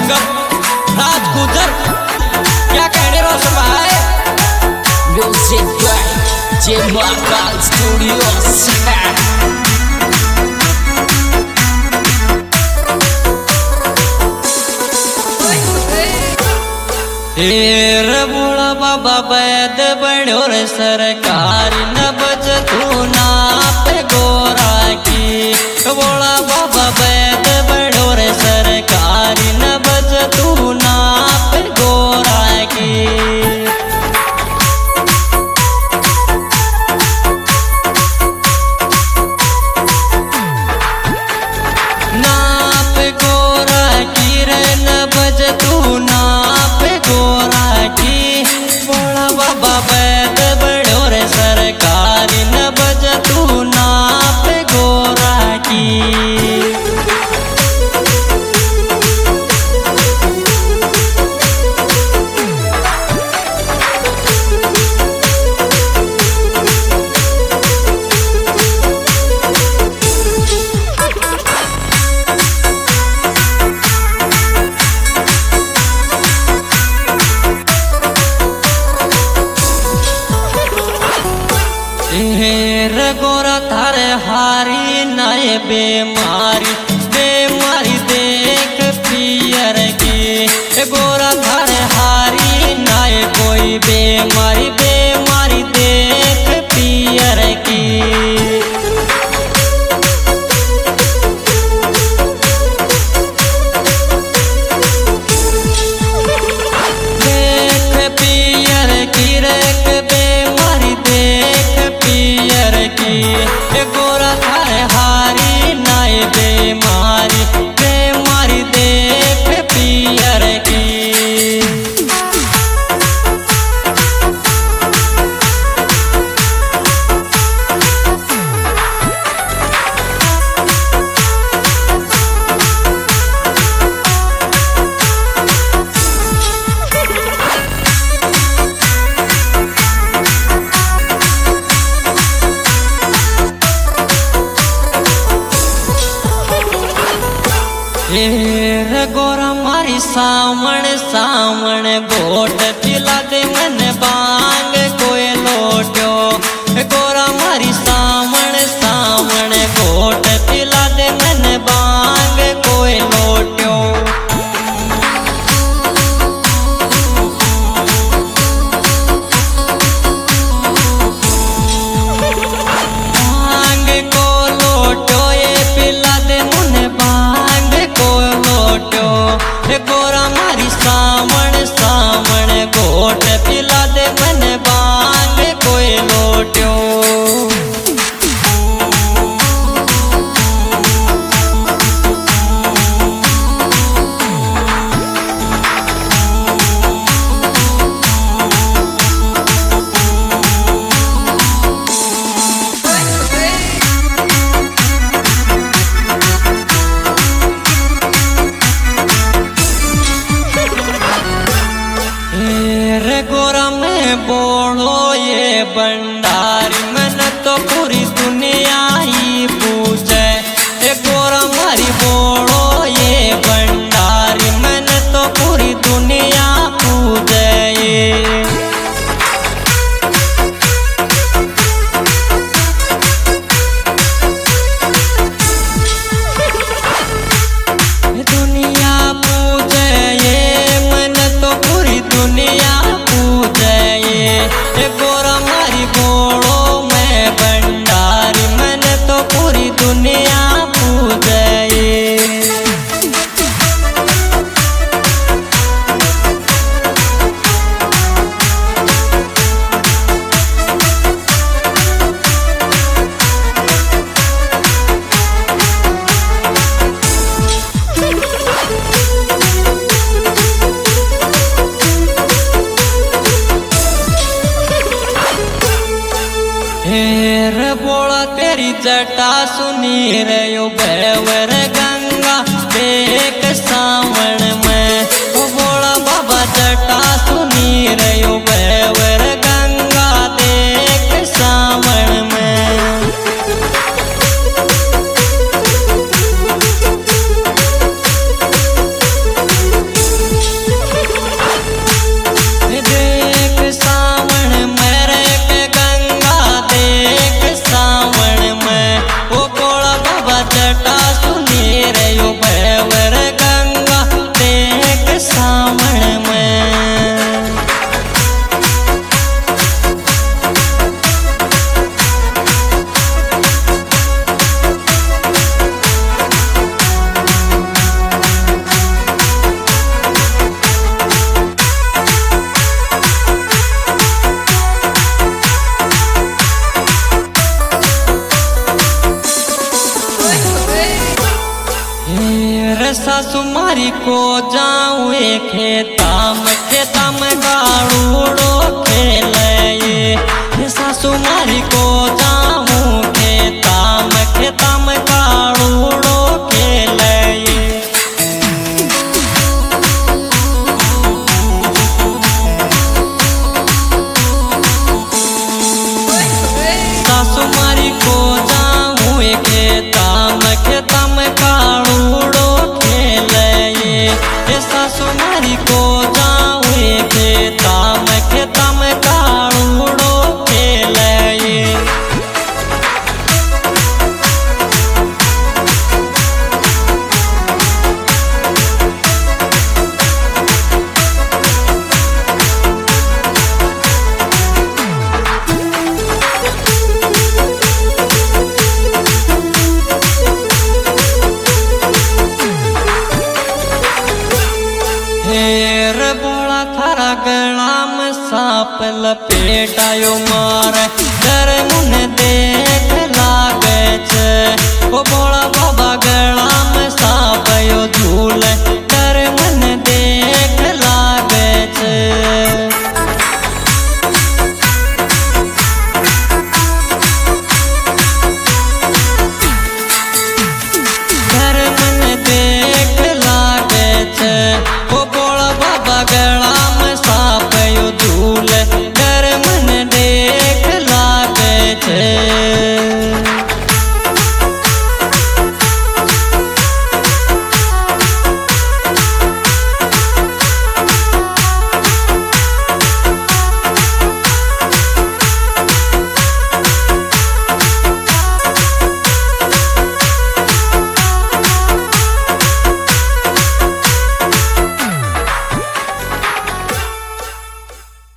संगम राज गुजर क्या कहने रोशन भाई। Music by J Mahakal studios. बोला बाबा बैद बड़ो रे सरकारी न बज तू नाप गोरा की। बोला बाबा बैद बड़ो रे सरकारी न बज तू नाप गोरा की। नाप गोरा की रे न बज तू नाप गोरा की। बोला बाबा बैद बड़ो रे सरकारी न बज तू नाप गोरा की। गोरा थारे हारी नए बेमारी बेमारी देख पियर की। गोरा थारे हारी नए कोई बेमारी बेमारी देख पियर की। देख पियर की रेख बेमारी देख पियर की। गोरा थारे हारी नाय बेमारी बेमारी देख पियर की। गोरा मारी सामण सामण गोट पिला दे मन बांग कोई लोट्यो। गोरा मारी सामण सामण गोट पिला दे मन बांग कोई लोट्यो। बांग को लोट्यो ये पिला दे मुन बांग को लोट्यो। गोरा मारी सामण सामण गोट पिला दे मन बांग कोई लोट्यो। गोरा में बोलो ये भंडारी मन तो पूरी दुनिया ही पूजे। गोरा मारी बोलो ये भंडारी मन तो पूरी दुनिया पूजे। दुनिया पूजे ये मन तो पूरी दुनिया पूजे। गोरा मारी बोलो मैं भंडारी मन तो पूरी दुनिया पूजे। बोला तेरी जटा सुनी रे यो बेवर गंगा देख सावण में। बोला बाबा जटा सुनी रे यो बेवर गंगा देख सावण में। सासू मारी को जाऊँ खेता में गाड़ूड़ो खेले। सासू मारी को जाऊँ खेता में गाड़ूड़ो खेले। सासू मारी को जाऊँ खेता में गाड़ूड़ो खेले। सासू मारी को जाऊँ खेता में गाड़ूड़ो खेले। हेर बोला थारा गला में सांप लपेटायो मार डर मुन देख लागे छे।